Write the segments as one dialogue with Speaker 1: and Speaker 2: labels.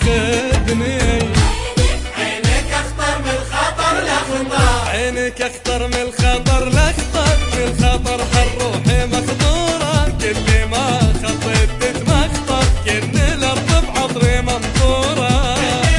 Speaker 1: تاخذني.
Speaker 2: عينك اخطر من الخطر لاخطر،
Speaker 1: عينك اخطر من الخطر لاخطر، من الخطر هالروحي مخطورة، كل ما خطيت تتمخطر، كن الارض بعطري ممطورة.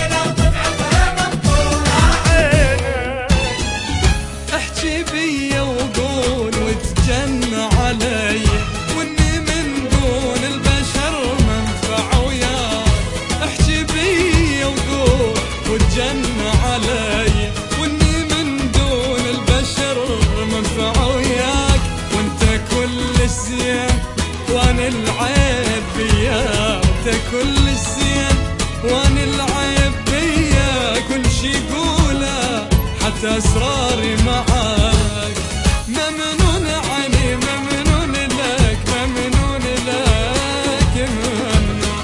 Speaker 1: احكي بيا وقول وتجن علي، واني من دون البشر منفع وياك. احكي بيا وقول وتجن علي، واني من دون البشر منفع وياك. وانت كل الزين وانا العيب بياك، انت كل الزين وانا العيب بياك. كل شي قوله حتى اسراري معاك، ممنون عني ممنون لك، ممنون لك ممنون.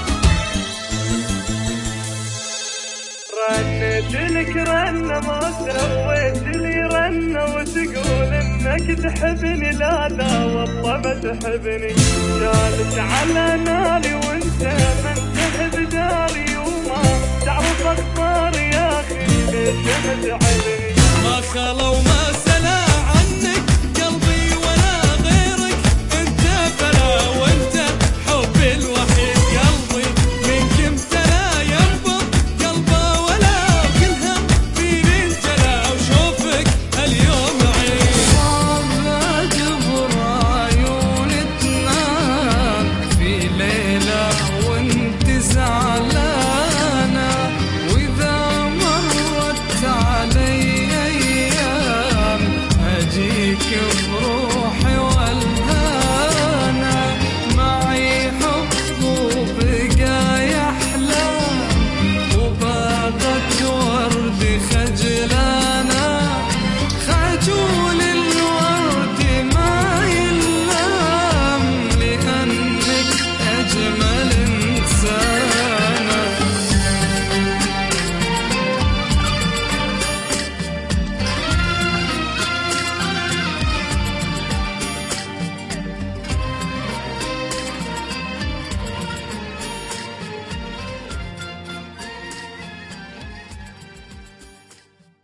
Speaker 1: رنيت لك رنة ما سويت لي رنة، وتقول انك تحبني، لا لا والله ما تحبني. جالس على ناري وانت منتهي بداري، وما تعرف اخباري يا اخي ليش متعبني. ما خلوا